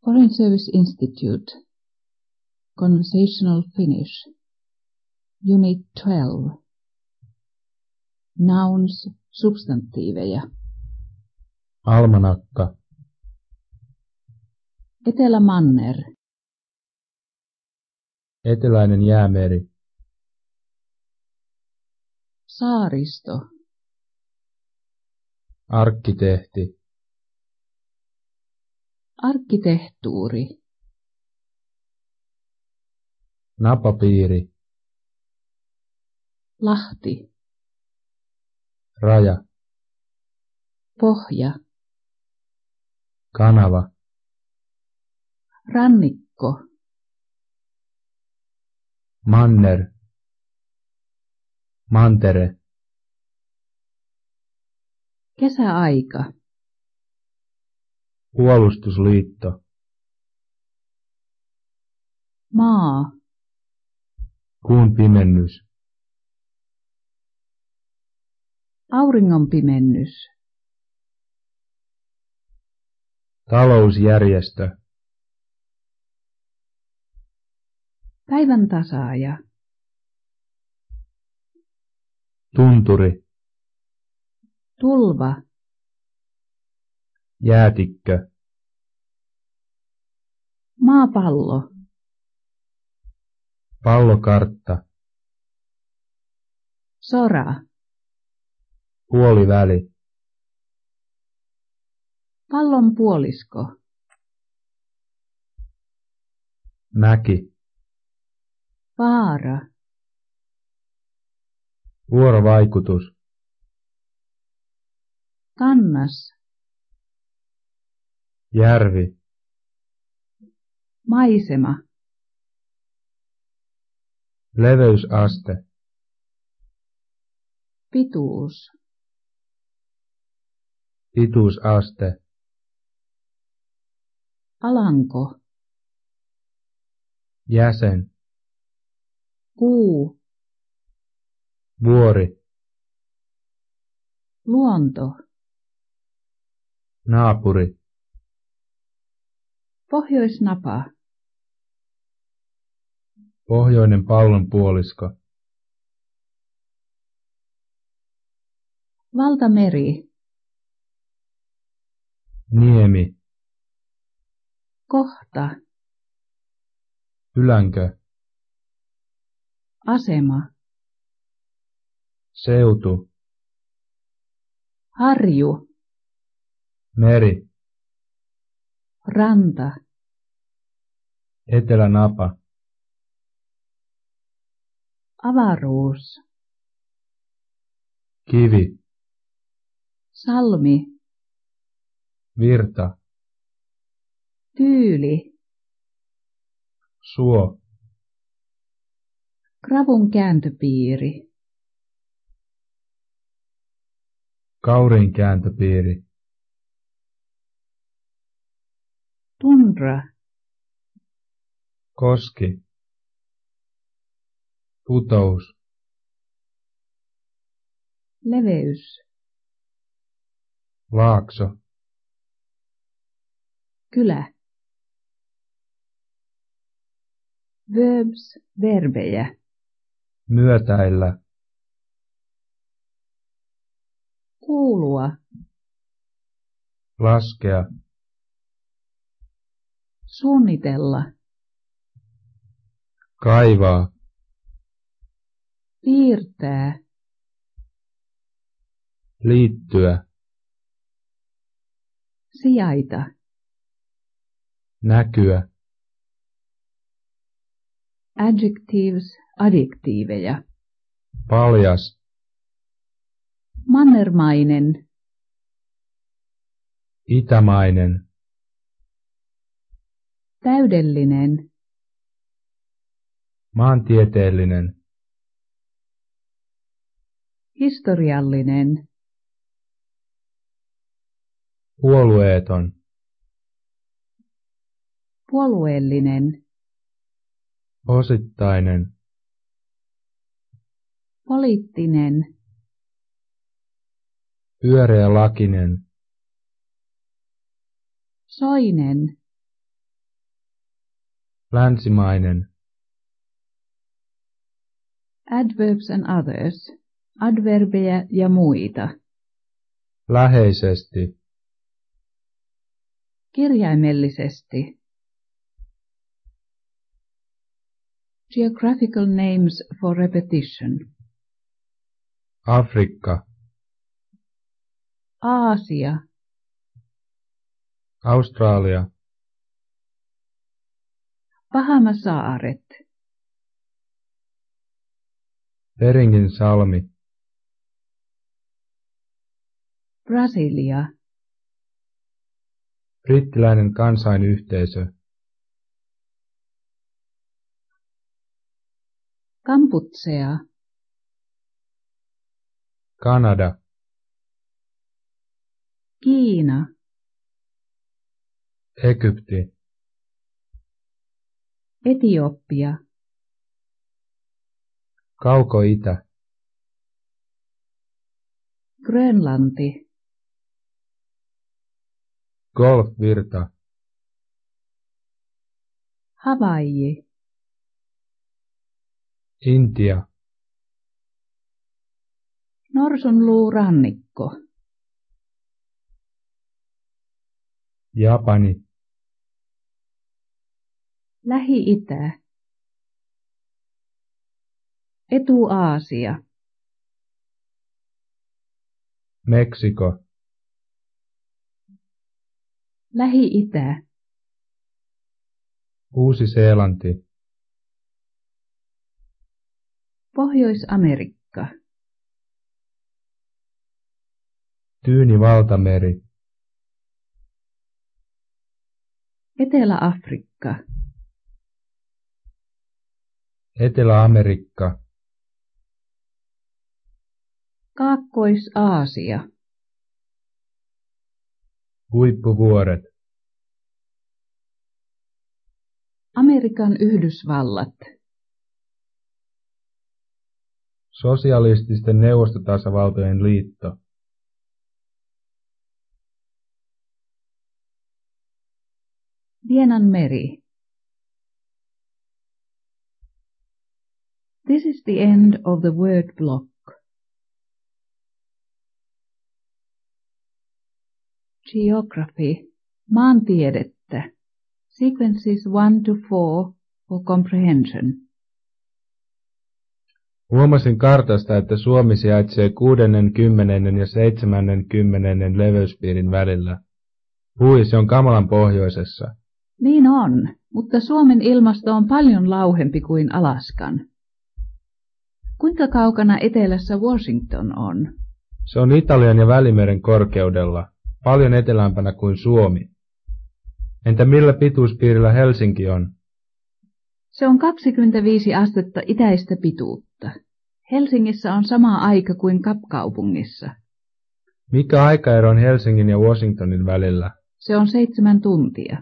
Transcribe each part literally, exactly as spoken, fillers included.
Foreign Service Institute, Conversational Finnish, Unit twelve, Nouns, substantiiveja. Almanakka. Etelämanner, Eteläinen jäämeri. saaristo, Arkkitehti. arkkitehtuuri, Napapiiri. lahti, Raja. pohja, Kanava. rannikko, Manner. Mantere. kesäaika, Puolustusliitto. maa, Kuun pimennys. auringonpimennys, Talousjärjestö. päivän tasaaja, Tunturi. tulva, Jäätikkö. maapallo, Pallokartta. sora, Puoliväli. pallonpuolisko, Mäki. vaara, Vuorovaikutus. kannas, Järvi. maisema, Leveysaste. pituus, Pituusaste. alanko, Jäsen. kuu, Vuori. luonto, Naapuri. pohjoisnapa, Pohjoinen pallonpuolisko. valtameri, Niemi. kohta, Ylänkö. asema, Seutu. harju, Meri. ranta, Etelänapa. avaruus, Kivi. salmi, Virta. tyyli, Suo. kravun kääntöpiiri, Kaurin kääntöpiiri. tundra, Koski. Putous. leveys, Laakso. kylä. Verbs, verbejä. Myötäillä. Kuulua, Laskea. suunnitella, Kaivaa. piirtää, Liittyä. sijaita, Näkyä. adjectives, adjektiiveja. Paljas. Mannermainen, Itämainen. täydellinen, Maantieteellinen. historiallinen, Puolueeton. puolueellinen, Osittainen. poliittinen, Pyöreälakinen. soinen, länsimainen, Adverbs and others, adverbeja ja muita. läheisesti, Kirjaimellisesti. Geographical names for repetition. Afrikka, Aasia, Australia, Bahamasaaret, Beringin salmi, Brasilia, brittiläinen kansainyhteisö, Kamputsea, Kanada, Kiina, Egypti, Etiopia, Kauko-Itä, Grönlanti, Golfvirta, Havaiji, Intia, Norsunluurannikko, Japani, Lähi-Itä, Etu-Aasia, Meksiko, Lähi-Itä, Uusi-Seelanti, Pohjois-Amerikka, Tyyni-valtameri, Etelä-Afrikka, Etelä-Amerikka, Kaakkois-Aasia, Huippuvuoret, Amerikan Yhdysvallat, Sosialististen neuvostotasavaltojen liitto, Vienanmeri. This is the end of the word block. Geography, maantiedettä. Sequences one to four for comprehension. Huomasin kartasta, että Suomi sijaitsee kuudennen, kymmenennen ja seitsemännen kymmenennen leveyspiirin välillä. Hui, se on kamalan pohjoisessa. Niin on, mutta Suomen ilmasto on paljon lauhempi kuin Alaskan. Kuinka kaukana etelässä Washington on? Se on Italian ja Välimeren korkeudella, paljon etelämpänä kuin Suomi. Entä millä pituuspiirillä Helsinki on? Se on kaksikymmentäviisi astetta itäistä pituutta. Helsingissä on sama aika kuin Kapkaupungissa. Mikä aikaero on Helsingin ja Washingtonin välillä? Se on seitsemän tuntia.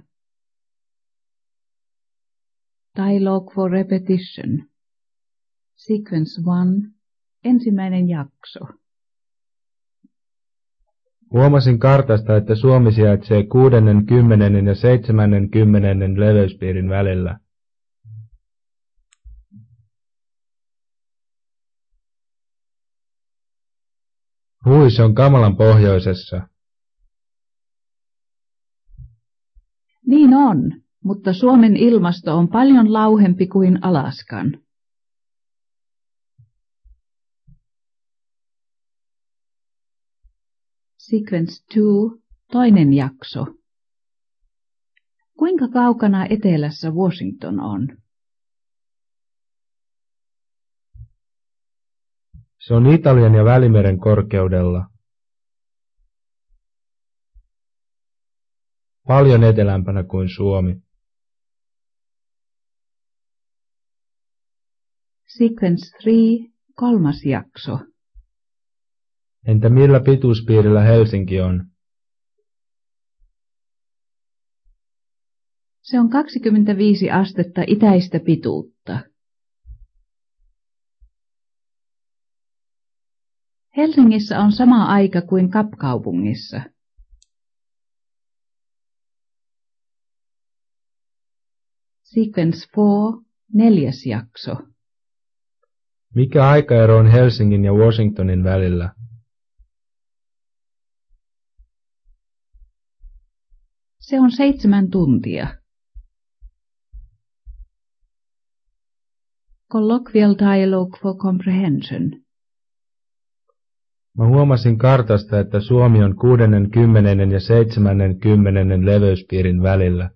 Dialogue for repetition. Sequence one. Ensimmäinen jakso. Huomasin kartasta, että Suomi sijaitsee kuudennen, kymmenennen ja seitsemännen kymmenennen leveyspiirin välillä. Hui, se on kamalan pohjoisessa. Niin on, mutta Suomen ilmasto on paljon lauhempi kuin Alaskan. Sequence two, toinen jakso. Kuinka kaukana etelässä Washington on? Se on Italian ja Välimeren korkeudella. Paljon etelämpänä kuin Suomi. Sequence three, kolmas jakso. Entä millä pituuspiirillä Helsinki on? Se on kaksikymmentäviisi astetta itäistä pituutta. Helsingissä on sama aika kuin Kapkaupungissa. Sequence four, neljäs jakso. Mikä aikaero on Helsingin ja Washingtonin välillä? Se on seitsemän tuntia. Colloquial dialogue for comprehension. Mä huomasin kartasta, että Suomi on kuudennen kymmenennen ja seitsemännen kymmenennen leveyspiirin välillä.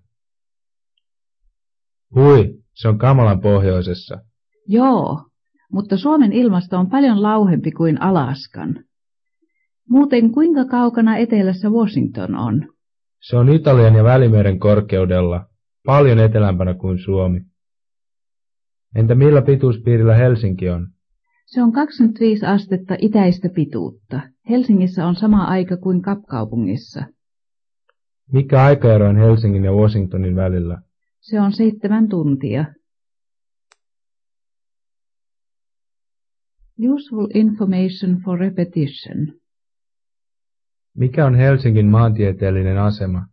Hui, se on kamalan pohjoisessa. Joo, mutta Suomen ilmasto on paljon lauhempi kuin Alaskan. Muuten kuinka kaukana etelässä Washington on? Se on Italian ja Välimeren korkeudella, paljon etelämpänä kuin Suomi. Entä millä pituuspiirillä Helsinki on? Se on kaksikymmentäviisi astetta itäistä pituutta. Helsingissä on sama aika kuin Kapkaupungissa. Mikä aikaero on Helsingin ja Washingtonin välillä? Se on seitsemän tuntia. Useful information for repetition. Mikä on Helsingin maantieteellinen asema?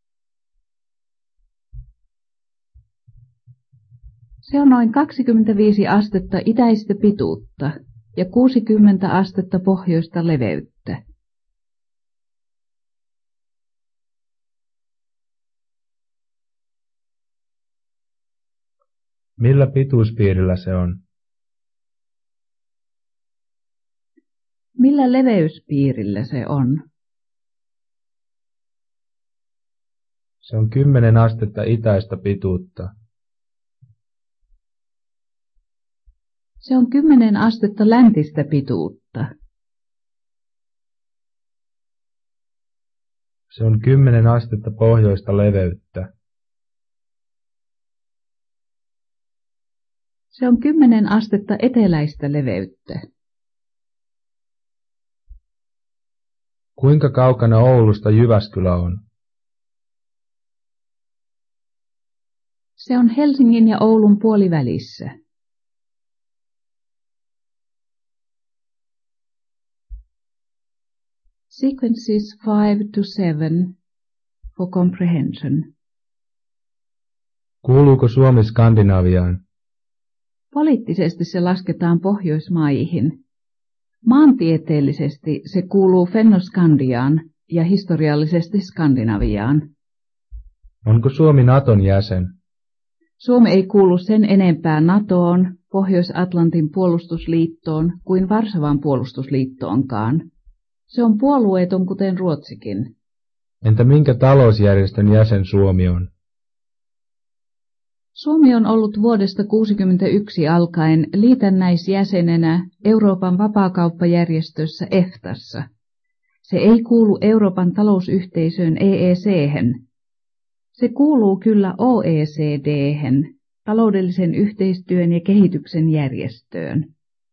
Se on noin kaksikymmentäviisi astetta itäistä pituutta ja kuusikymmentä astetta pohjoista leveyttä. Millä pituuspiirillä se on? Millä leveyspiirillä se on? Se on kymmenen astetta itäistä pituutta. Se on kymmenen astetta läntistä pituutta. Se on kymmenen astetta pohjoista leveyttä. Se on kymmenen astetta eteläistä leveyttä. Kuinka kaukana Oulusta Jyväskylä on? Se on Helsingin ja Oulun puolivälissä. Sequences five to seven for comprehension. Kuuluuko Suomi Skandinaviaan? Poliittisesti se lasketaan Pohjoismaihin. Maantieteellisesti se kuuluu Fennoskandiaan ja historiallisesti Skandinaviaan. Onko Suomi Naton jäsen? Suomi ei kuulu sen enempää NATOon, Pohjois-Atlantin puolustusliittoon kuin Varsovan puolustusliittoonkaan. Se on puolueeton kuten Ruotsikin. Entä minkä talousjärjestön jäsen Suomi on? Suomi on ollut vuodesta tuhatyhdeksänsataakuusikymmentäyksi alkaen liitännäisjäsenenä Euroopan vapaakauppajärjestössä EFTAssa. Se ei kuulu Euroopan talousyhteisöön E E C:hen. Se kuuluu kyllä O E C D:hen, taloudellisen yhteistyön ja kehityksen järjestöön.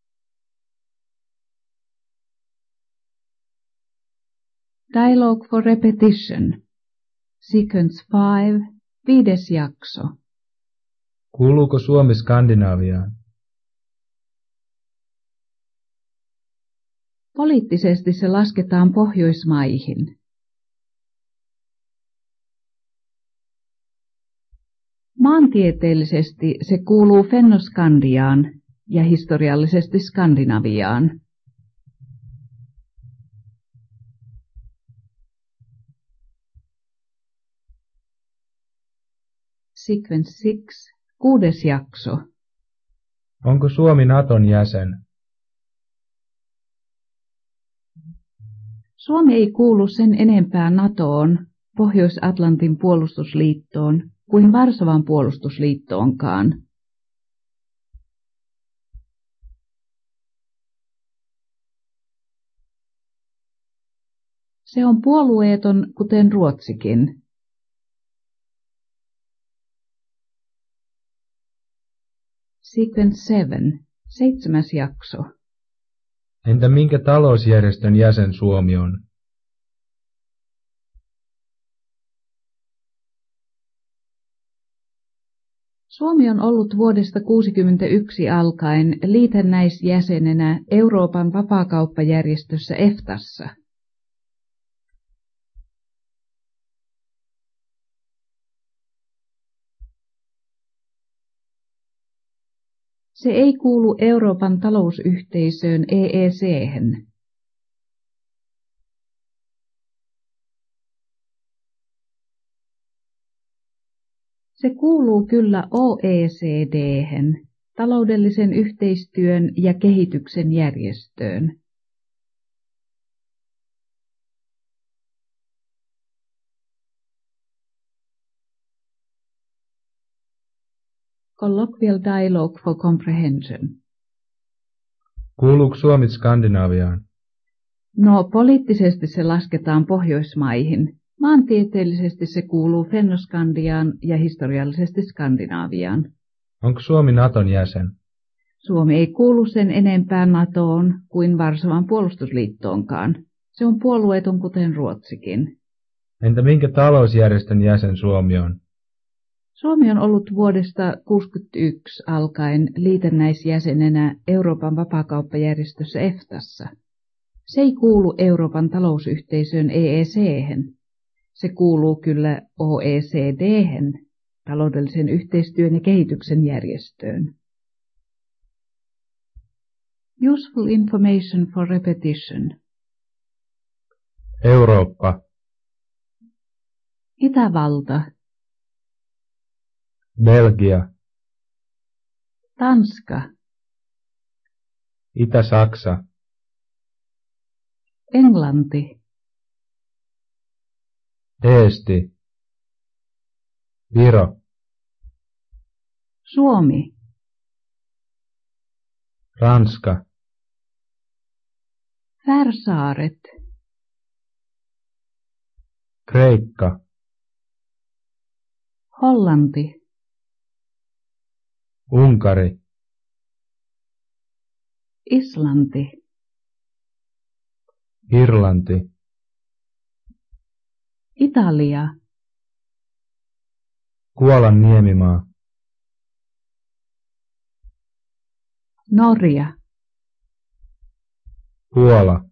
Dialogue for repetition. Sequence five, viides jakso. Kuuluuko Suomi Skandinaviaan? Poliittisesti se lasketaan Pohjoismaihin. Maantieteellisesti se kuuluu Fennoskandiaan ja historiallisesti Skandinaviaan. Sequence six, kuudes jakso. Onko Suomi Naton jäsen? Suomi ei kuulu sen enempää NATOon, Pohjois-Atlantin puolustusliittoon, kuin Varsovan puolustusliittoonkaan. Se on puolueeton kuten Ruotsikin. Sequence seven, seitsemäs jakso. Entä minkä talousjärjestön jäsen Suomi on? Suomi on ollut vuodesta tuhatyhdeksänsataakuusikymmentäyksi alkaen liitännäisjäsenenä Euroopan vapaakauppajärjestössä EFTAssa. Se ei kuulu Euroopan talousyhteisöön E E C:hen. Se kuuluu kyllä O E C D:hen, taloudellisen yhteistyön ja kehityksen järjestöön. Colloquial dialogue for comprehension. Kuuluuko Suomi Skandinaviaan? No, poliittisesti se lasketaan Pohjoismaihin. Maantieteellisesti se kuuluu Fennoskandiaan ja historiallisesti Skandinaaviaan. Onko Suomi Naton jäsen? Suomi ei kuulu sen enempää NATOon kuin Varsovan puolustusliittoonkaan. Se on puolueeton kuten Ruotsikin. Entä minkä talousjärjestön jäsen Suomi on? Suomi on ollut vuodesta tuhatyhdeksänsataakuusikymmentäyksi alkaen liitännäisjäsenenä Euroopan vapaakauppajärjestössä EFTassa. Se ei kuulu Euroopan talousyhteisöön E E C:hen. Se kuuluu kyllä O E C D:hen, taloudellisen yhteistyön ja kehityksen järjestöön. Useful information for repetition. Eurooppa. Itävalta. Belgia. Tanska. Itä-Saksa. Englanti. Eesti. Viro. Suomi. Ranska. Färsaaret. Kreikka. Hollanti. Unkari. Islanti. Irlanti. Italia. Kuolan niemimaa. Norja. Puola.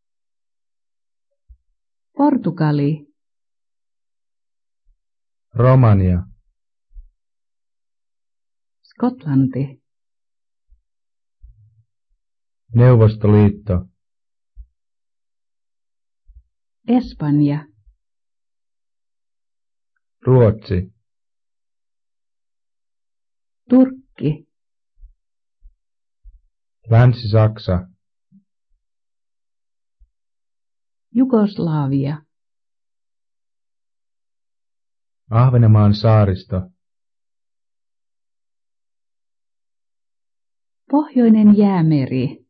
Portugali. Romania. Skotlanti. Neuvostoliitto. Espanja. Ruotsi. Turkki. Länsi-Saksa. Jugoslavia. Ahvenanmaan saaristo. Pohjoinen jäämeri.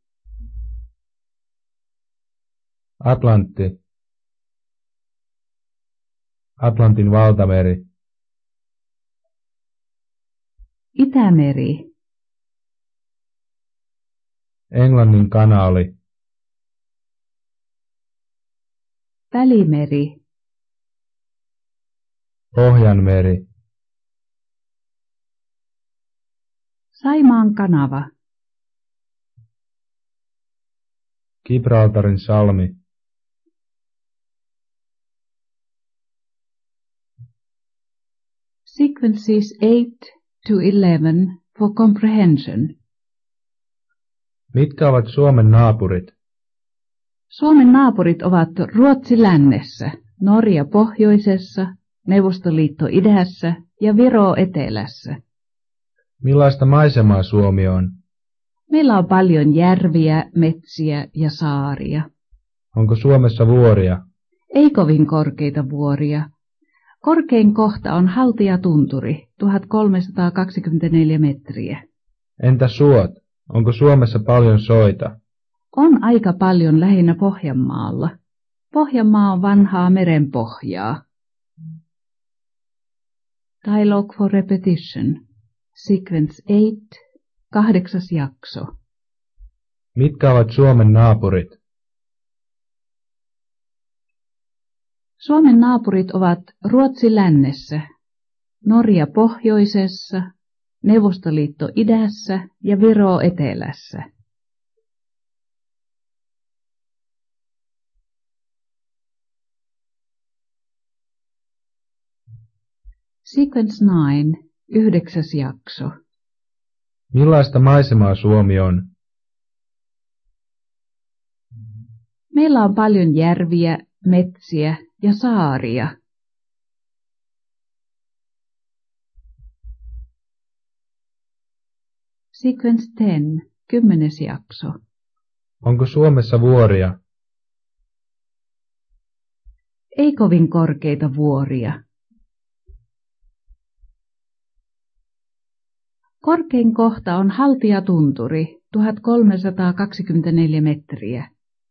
Atlantti. Atlantin valtameri. Itämeri. Englannin kanaali. Välimeri. Pohjanmeri. Saimaan kanava. Gibraltarin salmi. Sequences eight to eleven for comprehension. Mitkä ovat Suomen naapurit? Suomen naapurit ovat Ruotsi lännessä, Norja pohjoisessa, Neuvostoliitto idässä ja Viro etelässä. Millaista maisemaa Suomi on? Meillä on paljon järviä, metsiä ja saaria. Onko Suomessa vuoria? Ei kovin korkeita vuoria. Korkein kohta on Haltijatunturi, tuhatkolmesataakaksikymmentäneljä metriä. Entä suot? Onko Suomessa paljon soita? On aika paljon lähinnä Pohjanmaalla. Pohjanmaa on vanhaa merenpohjaa. Dialogue for repetition. Sequence eight, kahdeksas jakso. Mitkä ovat Suomen naapurit? Suomen naapurit ovat Ruotsi lännessä, Norja pohjoisessa, Neuvostoliitto idässä ja Viro etelässä. Sequence nine, yhdeksäs jakso. Millaista maisemaa Suomi on? Meillä on paljon järviä, metsiä ja saaria. Sequence ten, kymmenes jakso. Onko Suomessa vuoria? Ei kovin korkeita vuoria. Korkein kohta on Haltiatunturi, tuhatkolmesataakaksikymmentäneljä metriä.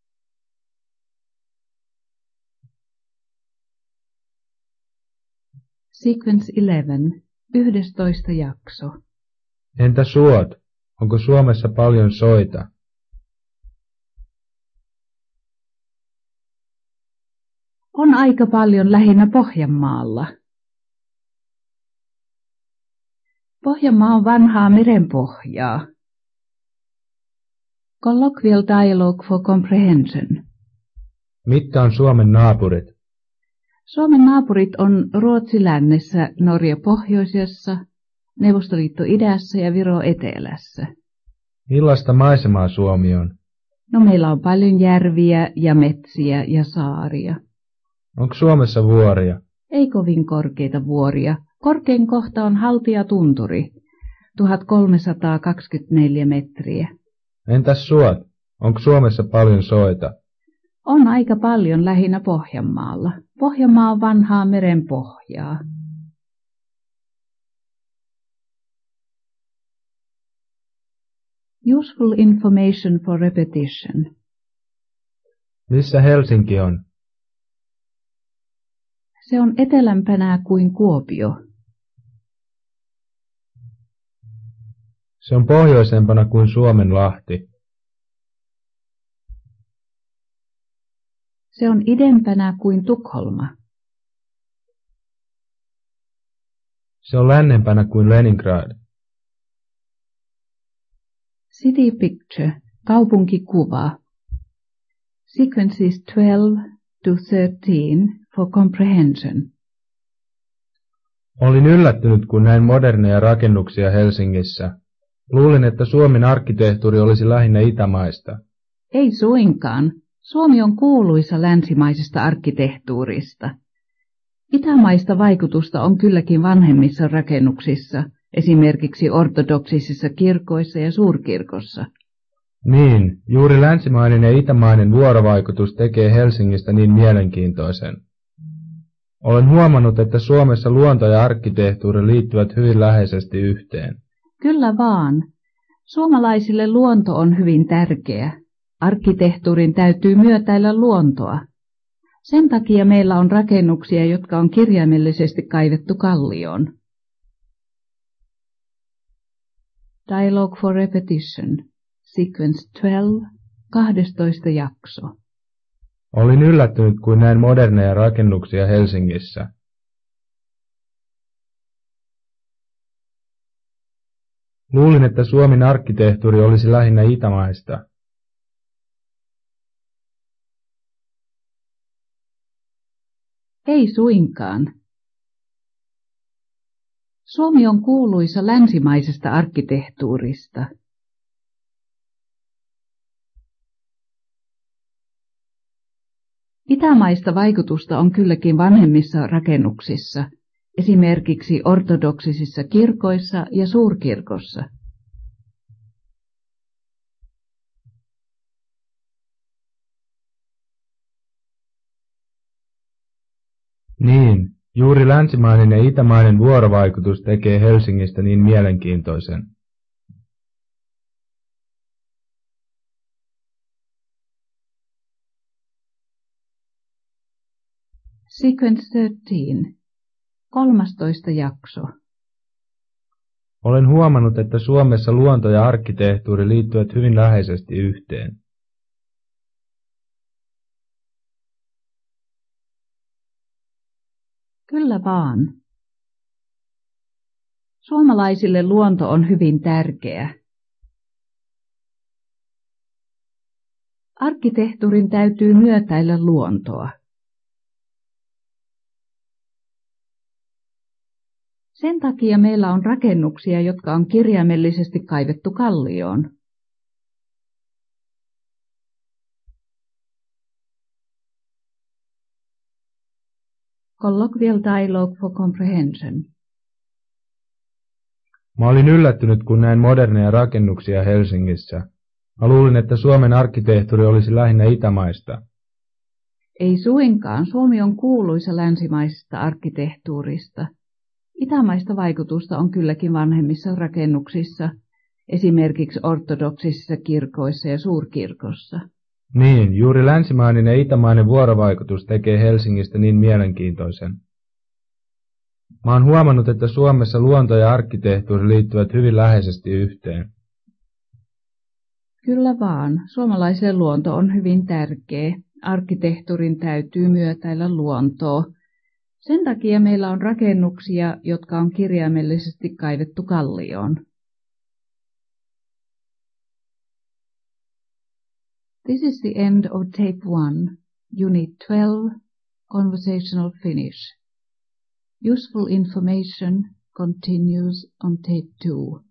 Sequence eleven, yhdestoista jakso. Entä suot? Onko Suomessa paljon soita? On aika paljon lähinnä Pohjanmaalla. Pohjanmaa on vanhaa merenpohjaa. Colloquial dialogue for comprehension. Mitkä on Suomen naapurit? Suomen naapurit on Ruotsi lännessä, Norja pohjoisessa, Neuvostoliitto idässä ja Viro etelässä. Millaista maisemaa Suomi on? No meillä on paljon järviä ja metsiä ja saaria. Onko Suomessa vuoria? Ei kovin korkeita vuoria. Korkein kohta on Haltiatunturi, tuhatkolmesataakaksikymmentäneljä metriä. Entäs suot? Onko Suomessa paljon soita? On aika paljon lähinnä Pohjanmaalla. Pohjanmaa on vanhaa merenpohjaa. Useful information for repetition. Missä Helsinki on? Se on etelämpänä kuin Kuopio. Se on pohjoisempana kuin Suomenlahti. Se on idempänä kuin Tukholma. Se on lännempänä kuin Leningrad. City picture, kaupunkikuva. Sequences twelve to thirteen for comprehension. Olin yllättynyt, kun näin moderneja rakennuksia Helsingissä. Luulin, että Suomen arkkitehtuuri olisi lähinnä itämaista. Ei suinkaan. Suomi on kuuluisa länsimaisesta arkkitehtuurista. Itämaista vaikutusta on kylläkin vanhemmissa rakennuksissa, esimerkiksi ortodoksisissa kirkoissa ja suurkirkossa. Niin, juuri länsimainen ja itämainen vuorovaikutus tekee Helsingistä niin mielenkiintoisen. Olen huomannut, että Suomessa luonto ja arkkitehtuuri liittyvät hyvin läheisesti yhteen. Kyllä vaan. Suomalaisille luonto on hyvin tärkeä. Arkkitehtuurin täytyy myötäillä luontoa. Sen takia meillä on rakennuksia, jotka on kirjaimellisesti kaivettu kallioon. Dialogue for repetition. Sequence twelve, kahdestoista jakso. Olin yllättynyt, kuin näin moderneja rakennuksia Helsingissä. Luulin, että Suomen arkkitehtuuri olisi lähinnä itämaista. Ei suinkaan. Suomi on kuuluisa länsimaisesta arkkitehtuurista. Itämaista vaikutusta on kylläkin vanhemmissa rakennuksissa, esimerkiksi ortodoksisissa kirkoissa ja suurkirkossa. Niin, juuri länsimainen ja itämainen vuorovaikutus tekee Helsingistä niin mielenkiintoisen. Sequence thirteen, kolmastoista jakso. Olen huomannut, että Suomessa luonto ja arkkitehtuuri liittyvät hyvin läheisesti yhteen. Kyllä vaan. Suomalaisille luonto on hyvin tärkeä. Arkkitehtuurin täytyy myötäillä luontoa. Sen takia meillä on rakennuksia, jotka on kirjaimellisesti kaivettu kallioon. Colloquial dialogue for comprehension. Mä olin yllättynyt, kun näin moderneja rakennuksia Helsingissä. Mä luulin, että Suomen arkkitehtuuri olisi lähinnä itämaista. Ei suinkaan. Suomi on kuuluisa länsimaisesta arkkitehtuurista. Itämaista vaikutusta on kylläkin vanhemmissa rakennuksissa, esimerkiksi ortodoksisissa kirkoissa ja suurkirkossa. Niin, juuri länsimainen ja itämainen vuorovaikutus tekee Helsingistä niin mielenkiintoisen. Mä oon huomannut, että Suomessa luonto ja arkkitehtuuri liittyvät hyvin läheisesti yhteen. Kyllä vaan. Suomalaiselle luonto on hyvin tärkeä. Arkkitehtuurin täytyy myötäillä luontoa. Sen takia meillä on rakennuksia, jotka on kirjaimellisesti kaivettu kallioon. This is the end of tape one, unit twelve, conversational Finnish. Useful information continues on tape two.